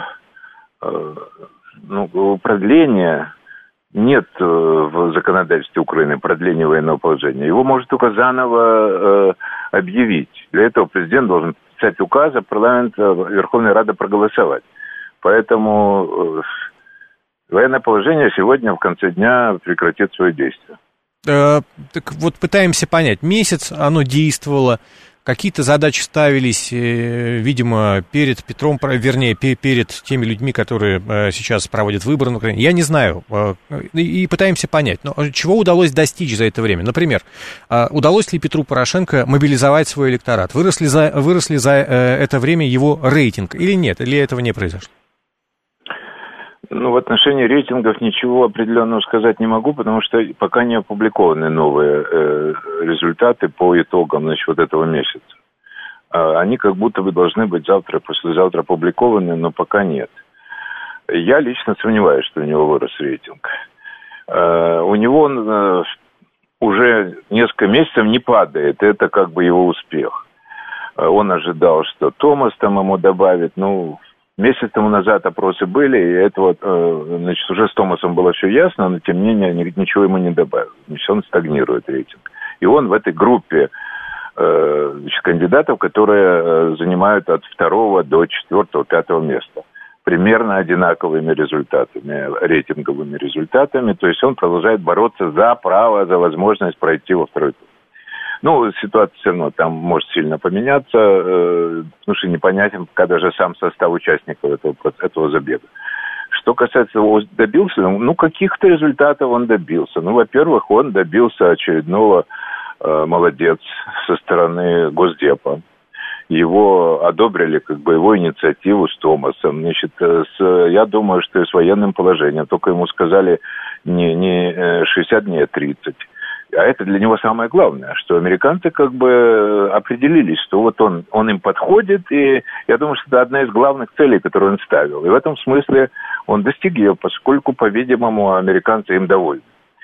S8: продления, нет в законодательстве Украины продления военного положения. Его может только заново объявить. Для этого президент должен подписать указ, а парламент, Верховная Рада проголосовать. Поэтому военное положение сегодня в конце дня прекратит свое действие.
S2: Так пытаемся понять. Месяц оно действовало, какие-то задачи ставились, видимо, перед Петром, перед теми людьми, которые сейчас проводят выборы на Украине. Я не знаю. И пытаемся понять, но чего удалось достичь за это время? Например, удалось ли Петру Порошенко мобилизовать свой электорат? Выросли за это время его рейтинг или нет? Или этого не произошло?
S8: В отношении рейтингов ничего определенного сказать не могу, потому что пока не опубликованы новые результаты по итогам этого месяца. Они как будто бы должны быть завтра, послезавтра опубликованы, но пока нет. Я лично сомневаюсь, что у него вырос рейтинг. У него он уже несколько месяцев не падает, это как бы его успех. Он ожидал, что Томас там ему добавит, Месяц тому назад опросы были, и это вот, значит, уже с Томасом было все ясно, но тем не менее ничего ему не добавил. Значит, он стагнирует рейтинг. И он в этой группе значит, кандидатов, которые занимают от 2 до 4, 5 места. Примерно одинаковыми результатами, рейтинговыми результатами. То есть он продолжает бороться за право, за возможность пройти во второй тур. Ну, ситуация все равно там может сильно поменяться, потому что непонятен пока даже сам состав участников этого забега. Что касается его, добился, ну, каких-то результатов он добился. Ну, во-первых, он добился очередного молодец со стороны Госдепа. Его одобрили, как бы, его инициативу с Томасом. Значит, я думаю, что и с военным положением. Только ему сказали не 60 дней, а 30. А это для него самое главное, что американцы как бы определились, что вот он им подходит, и я думаю, что это одна из главных целей, которую он ставил. И в этом смысле он достиг ее, поскольку, по-видимому, американцы им довольны.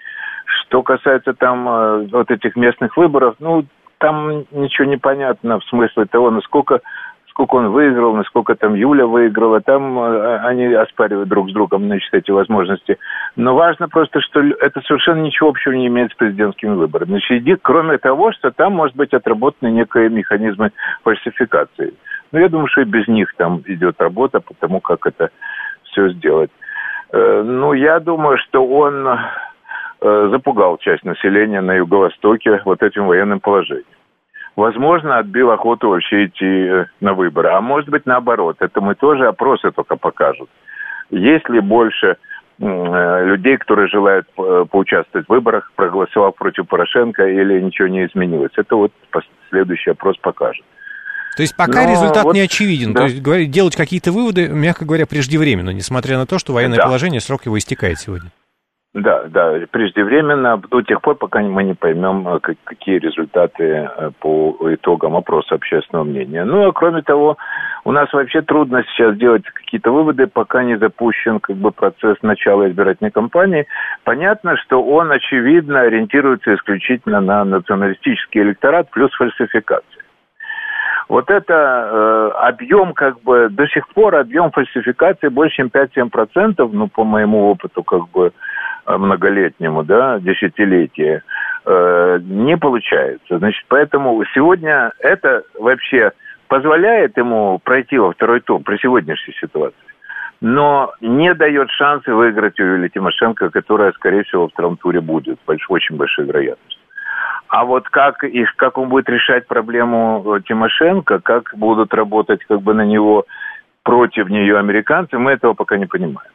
S8: Что касается там вот этих местных выборов, ну, там ничего не понятно в смысле того, насколько он выиграл, насколько там Юля выиграла, там они оспаривают друг с другом, значит, эти возможности. Но важно просто, что это совершенно ничего общего не имеет с президентскими выборами. Значит, кроме того, что там, может быть, отработаны некие механизмы фальсификации. Но я думаю, что и без них там идет работа по тому, как это все сделать. Ну, я думаю, что он запугал часть населения на Юго-Востоке вот этим военным положением. Возможно, отбил охоту вообще идти на выборы. А может быть, наоборот. Это мы тоже опросы только покажут. Есть ли больше людей, которые желают поучаствовать в выборах, проголосовав против Порошенко, или ничего не изменилось? Это вот следующий опрос покажет.
S2: То есть пока результат не очевиден. Да. То есть делать какие-то выводы, мягко говоря, преждевременно, несмотря на то, что военное положение, срок его истекает сегодня. Да, преждевременно, до тех пор, пока мы не поймем, какие результаты по итогам опроса общественного мнения. Ну, а кроме того, у нас вообще трудно сейчас делать какие-то выводы, пока не запущен как бы процесс начала избирательной кампании. Понятно, что он, очевидно, ориентируется исключительно на националистический электорат плюс фальсификации. Вот это объем, как бы, до сих пор объем фальсификации больше, чем 5-7%, ну, по моему опыту, как бы, многолетнему, да, десятилетия, не получается. Значит, поэтому сегодня это вообще позволяет ему пройти во второй тур при сегодняшней ситуации, но не дает шанса выиграть у Юлии Тимошенко, которая, скорее всего, во втором туре будет, очень большой вероятностью. А вот как он будет решать проблему Тимошенко, как будут работать как бы на него, против нее американцы, мы этого пока не понимаем.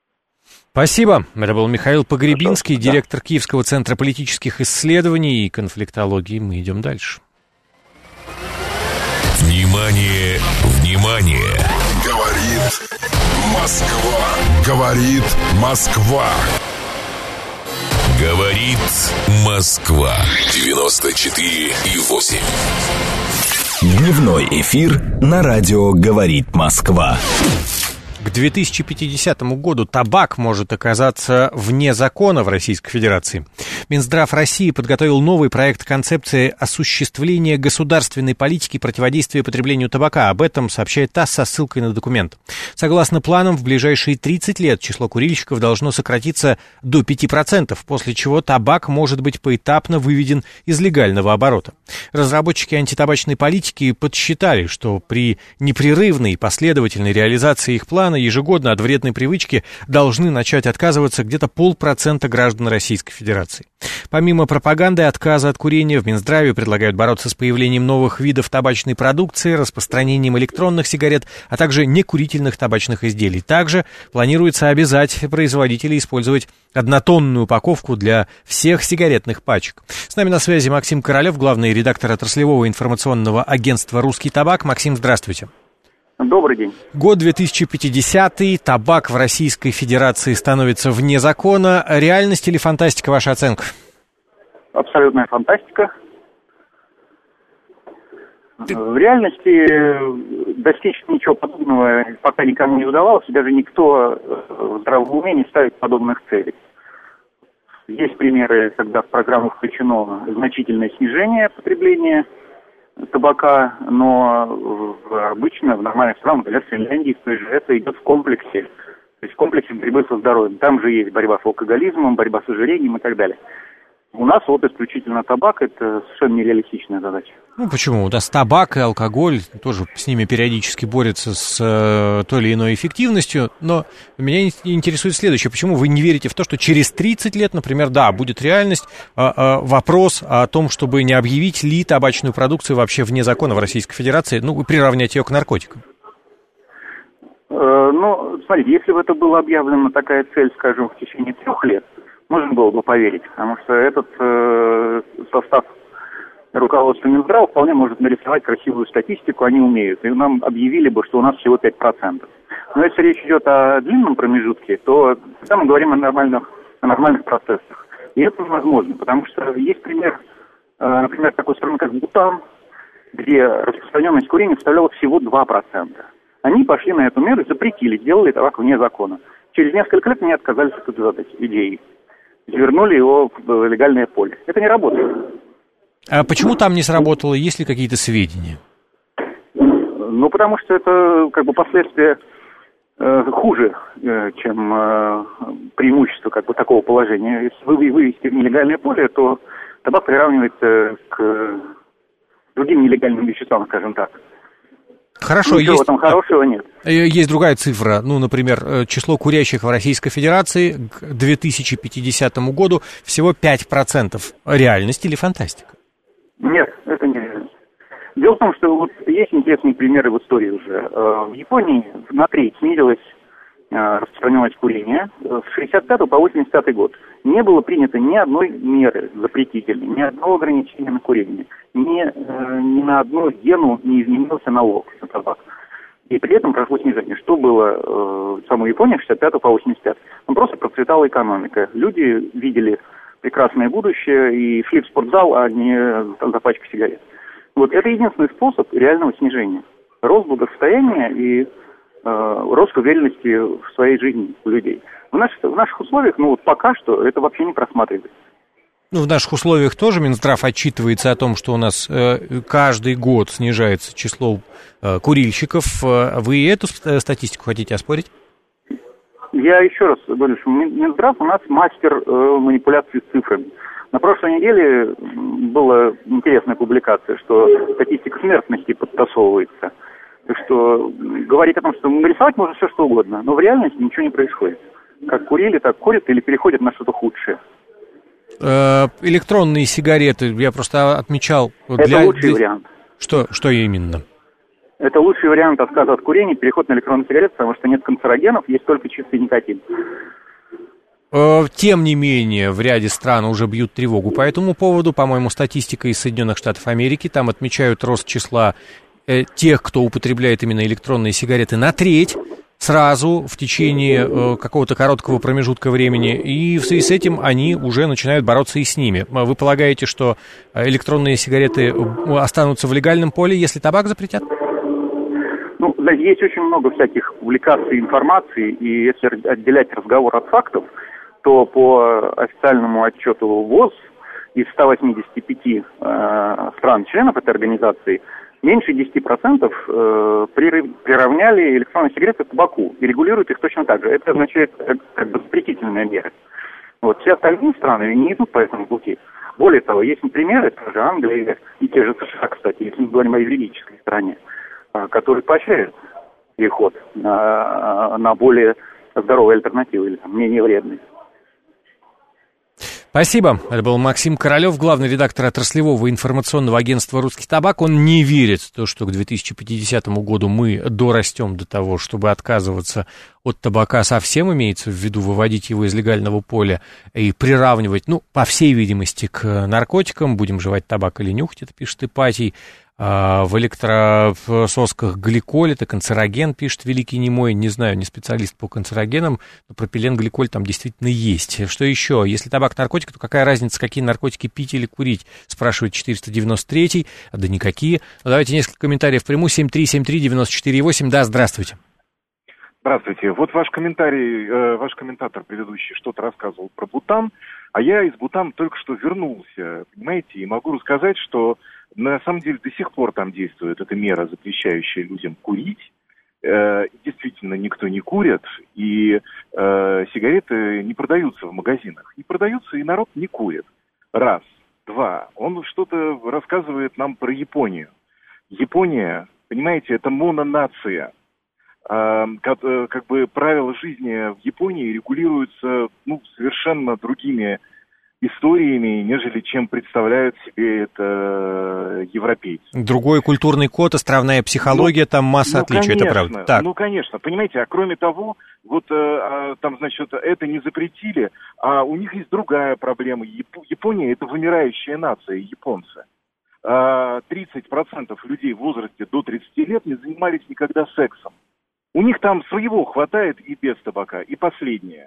S2: Спасибо. Это был Михаил Погребинский, директор Киевского центра политических исследований и конфликтологии. Мы идем дальше.
S1: Внимание, внимание! Говорит Москва. Говорит Москва. Говорит Москва. 94,8. Дневной эфир на радио «Говорит Москва».
S2: К 2050 году табак может оказаться вне закона в Российской Федерации. Минздрав России подготовил новый проект концепции осуществления государственной политики противодействия потреблению табака. Об этом сообщает ТАСС со ссылкой на документ. Согласно планам, в ближайшие 30 лет число курильщиков должно сократиться до 5%, после чего табак может быть поэтапно выведен из легального оборота. Разработчики антитабачной политики подсчитали, что при непрерывной и последовательной реализации их плана ежегодно от вредной привычки должны начать отказываться где-то 0,5% граждан Российской Федерации. Помимо пропаганды отказа от курения, в Минздраве предлагают бороться с появлением новых видов табачной продукции, распространением электронных сигарет, а также некурительных табачных изделий. Также планируется обязать производителей использовать однотонную упаковку для всех сигаретных пачек. С нами на связи Максим Королев, главный редактор отраслевого информационного агентства «Русский табак». Максим, здравствуйте.
S9: Добрый день.
S2: Год 2050-й, табак в Российской Федерации становится вне закона. Реальность или фантастика, ваша оценка?
S9: Абсолютная фантастика. В реальности достичь ничего подобного пока никому не удавалось, и даже никто в здравом уме не ставит подобных целей. Есть примеры, когда в программу включено значительное снижение потребления табака, но обычно в нормальных странах, например, в Финляндии, это идет в комплексе. То есть в комплексе борьбы со здоровьем. Там же есть борьба с алкоголизмом, борьба с ожирением и так далее. У нас вот исключительно табак – это совершенно нереалистичная задача.
S2: Ну, почему? У нас табак и алкоголь, тоже с ними периодически борются с той или иной эффективностью, но меня интересует следующее. Почему вы не верите в то, что через 30 лет, например, да, будет реальность, вопрос о том, чтобы не объявить ли табачную продукцию вообще вне закона в Российской Федерации, ну, и приравнять ее к наркотикам?
S9: Ну, смотрите, если бы это была объявлена такая цель, скажем, в течение 3 лет, можно было бы поверить, потому что этот состав руководства Минздрава вполне может нарисовать красивую статистику, они умеют, и нам объявили бы, что у нас всего 5%. Но если речь идет о длинном промежутке, то тогда мы говорим о нормальных процессах. И это невозможно, потому что есть пример, например, такой страны, как Бутан, где распространенность курения составляла всего 2%. Они пошли на эту меру и запретили, сделали табак вне закона. Через несколько лет они отказались от этой идеи. Вернули его в легальное поле. Это не работает.
S2: А почему там не сработало? Есть ли какие-то сведения?
S9: Ну, потому что это как бы последствия хуже, чем преимущество как бы такого положения. Если вы вывести в нелегальное поле, то табак приравнивается к другим нелегальным веществам, скажем так.
S2: Хорошо,
S9: ничего в этом хорошего нет.
S2: Есть другая цифра. Ну, например, число курящих в Российской Федерации к 2050 году всего 5%. Реальность или фантастика?
S9: Нет, это не реальность. Дело в том, что вот есть интересные примеры в истории уже. В Японии на треть снизилась распространенность курения с 65 по 85 год. Не было принято ни одной меры запретительной, ни одного ограничения на курение. Ни на одну гену не изменился налог на табак. И при этом прошло снижение. Что было в самой Японии с 65 по 85? Там просто процветала экономика. Люди видели прекрасное будущее и шли в спортзал, а не за пачку сигарет. Вот это единственный способ реального снижения. Рост благосостояния и рост уверенности в своей жизни у людей. В наших условиях, ну вот пока что, это вообще не просматривается.
S2: Ну, в наших условиях тоже Минздрав отчитывается о том, что у нас каждый год снижается число курильщиков. Вы эту статистику хотите оспорить?
S9: Я еще раз говорю, что Минздрав у нас мастер манипуляции с цифрами. На прошлой неделе была интересная публикация, что статистика смертности подтасовывается. Так что говорить о том, что нарисовать можно все что угодно, но в реальности ничего не происходит. Как курили, так курят или переходят на что-то худшее.
S2: Электронные сигареты, я просто отмечал...
S9: Это лучший вариант.
S2: Что именно?
S9: Это лучший вариант отказа от курения, переход на электронные сигареты, потому что нет канцерогенов, есть только чистый никотин.
S2: Тем не менее, в ряде стран уже бьют тревогу по этому поводу. По-моему, статистика из Соединенных Штатов Америки, там отмечают рост числа тех, кто употребляет именно электронные сигареты, на треть сразу в течение какого-то короткого промежутка времени, и в связи с этим они уже начинают бороться и с ними. Вы полагаете, что электронные сигареты останутся в легальном поле, если табак запретят?
S9: Ну, есть очень много всяких публикаций информации, и если отделять разговор от фактов, то по официальному отчету ВОЗ из 185 стран-членов этой организации меньше 10% приравняли электронные сигареты к табаку и регулируют их точно так же. Это означает как бы запретительная мера. Вот. Все остальные страны не идут по этому пути. Более того, есть примеры, тоже Англия и те же США, кстати, если мы говорим о юридической стороне, которые поощряют переход на более здоровые альтернативы или там, менее вредные.
S2: Спасибо. Это был Максим Королев, главный редактор отраслевого информационного агентства «Русский табак». Он не верит в то, что к 2050 году мы дорастем до того, чтобы отказываться от табака совсем, имеется в виду выводить его из легального поля и приравнивать, ну, по всей видимости, к наркотикам. Будем жевать табак или нюхать, это пишет Ипатий. В электрососках гликоль, это канцероген, пишет Великий Немой. Не знаю, не специалист по канцерогенам, но пропиленгликоль там действительно есть. Что еще? Если табак наркотик, то какая разница, какие наркотики пить или курить? Спрашивает 493-й. Да никакие. Ну, давайте несколько комментариев приму. 7373948. Да, здравствуйте.
S10: Здравствуйте. Вот ваш комментарий, ваш комментатор предыдущий что-то рассказывал про Бутан, а я из Бутана только что вернулся, понимаете, и могу рассказать, что На самом деле до сих пор там действует эта мера, запрещающая людям курить. Действительно, никто не курит, и сигареты не продаются в магазинах. Не продаются, и народ не курит. Раз. Два. Он что-то рассказывает нам про Японию. Япония, понимаете, это мононация. Как бы правила жизни в Японии регулируются совершенно другими историями, нежели чем представляют себе это европейцы.
S2: Другой культурный код, островная психология, там масса отличий,
S10: конечно,
S2: это правда. Так.
S10: Конечно, понимаете, а кроме того, это не запретили, а у них есть другая проблема. Япония – это вымирающая нация, японцы. 30% людей в возрасте до 30 лет не занимались никогда сексом. У них там своего хватает и без табака. И последнее.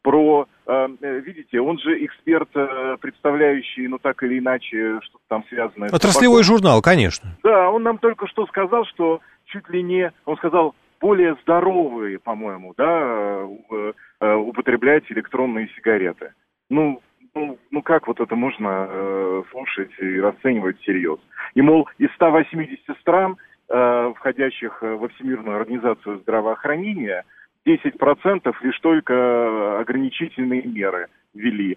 S10: Видите, он же эксперт, представляющий, так или иначе, что-то там связанное с
S2: Отраслевой журнал, конечно.
S10: Да, он нам только что сказал, что чуть ли не, он сказал, более здоровые, по-моему, употреблять электронные сигареты. Как вот это можно слушать и расценивать всерьез? И, мол, из 180 стран, входящих во Всемирную организацию здравоохранения, 10% лишь только ограничительные меры ввели.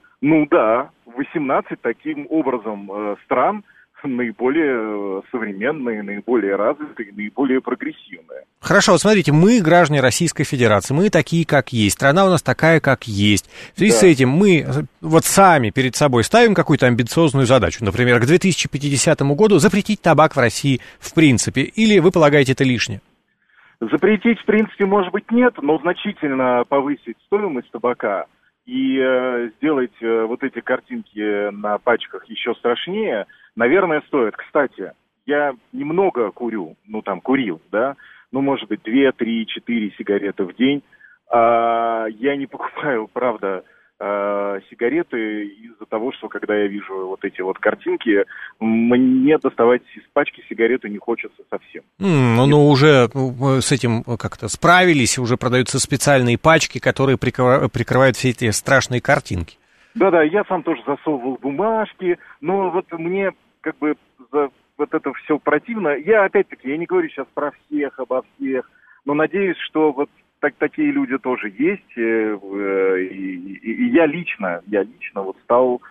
S10: 18 таким образом стран наиболее современные, наиболее развитые, наиболее прогрессивные.
S2: Хорошо, вот смотрите, мы граждане Российской Федерации, мы такие, как есть, страна у нас такая, как есть. В связи с этим мы вот сами перед собой ставим какую-то амбициозную задачу, например, к 2050 году запретить табак в России в принципе, или вы полагаете это лишнее?
S10: Запретить, в принципе, может быть, нет, но значительно повысить стоимость табака и сделать вот эти картинки на пачках еще страшнее, наверное, стоит. Кстати, я немного курю, курил, может быть, 2, 3, 4 сигареты в день. Я не покупаю, правда, сигареты из-за того, что когда я вижу вот эти вот картинки, мне доставать из пачки сигареты не хочется совсем.
S2: Уже с этим как-то справились, уже продаются специальные пачки, которые прикрывают все эти страшные картинки.
S10: Да, я сам тоже засовывал бумажки, но вот мне как бы вот это все противно. Я не говорю сейчас про всех, обо всех, но надеюсь, что вот такие люди тоже есть, и я лично вот стал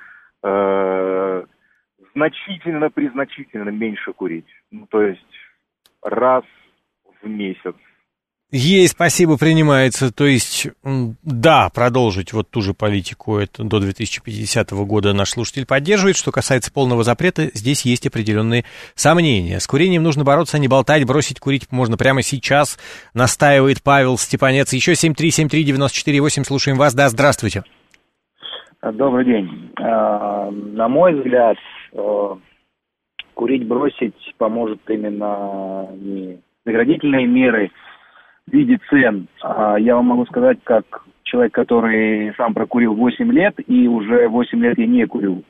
S10: значительно меньше курить. То есть раз в месяц.
S2: Есть, спасибо, принимается. То есть, да, продолжить вот ту же политику это до 2050 года наш слушатель поддерживает. Что касается полного запрета, здесь есть определенные сомнения. С курением нужно бороться, а не болтать. Бросить курить можно прямо сейчас, настаивает Павел Степанец. Еще 7373948, слушаем вас. Да, здравствуйте.
S11: Добрый день. На мой взгляд, курить бросить поможет именно не заградительные меры в виде цен. Я вам могу сказать, как человек, который сам прокурил 8 лет, и уже 8 лет я не курю,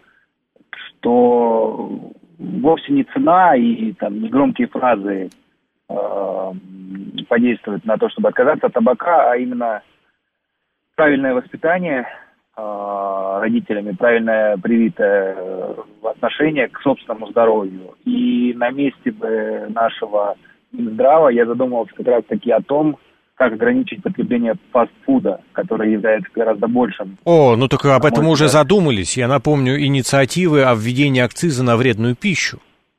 S11: что вовсе не цена и не громкие фразы подействуют на то, чтобы отказаться от табака, а именно правильное воспитание родителями, правильное привитое отношение к собственному здоровью. И на месте бы нашего Минздрава я задумывался как раз-таки о том, как ограничить потребление фастфуда, которое является гораздо большим.
S2: Так об этом мы уже задумались. Я напомню, инициативы о введении акциза на вредную пищу.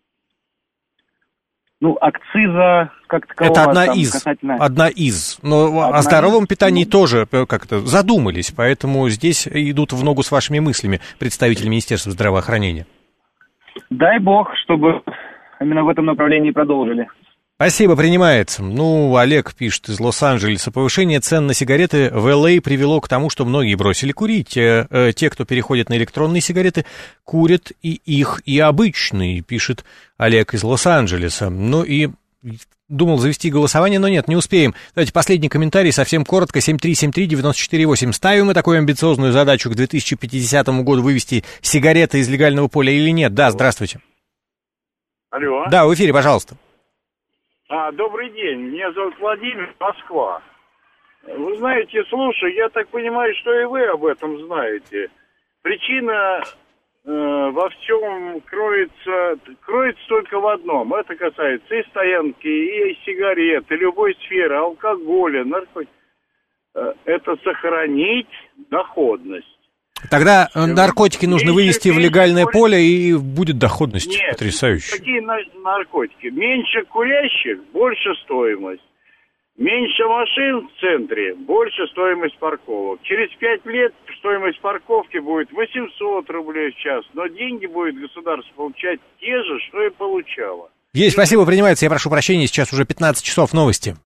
S11: Акциза как такового...
S2: Это одна из. Но о здоровом питании тоже как-то задумались, поэтому здесь идут в ногу с вашими мыслями представители Министерства здравоохранения.
S11: Дай бог, чтобы именно в этом направлении продолжили.
S2: Спасибо, принимается. Олег пишет из Лос-Анджелеса. Повышение цен на сигареты в Л.А. привело к тому, что многие бросили курить. Те, кто переходит на электронные сигареты, курят и их, и обычные, пишет Олег из Лос-Анджелеса. И думал завести голосование, но нет, не успеем. Давайте последний комментарий, совсем коротко. 7373948. Ставим мы такую амбициозную задачу к 2050 году вывести сигареты из легального поля или нет? Да, здравствуйте.
S12: Алло.
S2: Да, в эфире, пожалуйста.
S12: Добрый день, меня зовут Владимир, Москва. Вы знаете, слушай, я так понимаю, что и вы об этом знаете. Причина во всем кроется только в одном. Это касается и стоянки, и сигарет, и любой сферы, алкоголя, наркотиков. Это сохранить доходность.
S2: Тогда наркотики нужно вывести в легальное поле, и будет доходность потрясающая.
S12: Какие наркотики? Меньше курящих, больше стоимость. Меньше машин в центре, больше стоимость парковок. Через 5 лет стоимость парковки будет 800 рублей в час, но деньги будет государство получать те же, что и получало.
S2: Есть, спасибо, принимается. Я прошу прощения, сейчас уже 15 часов, новости.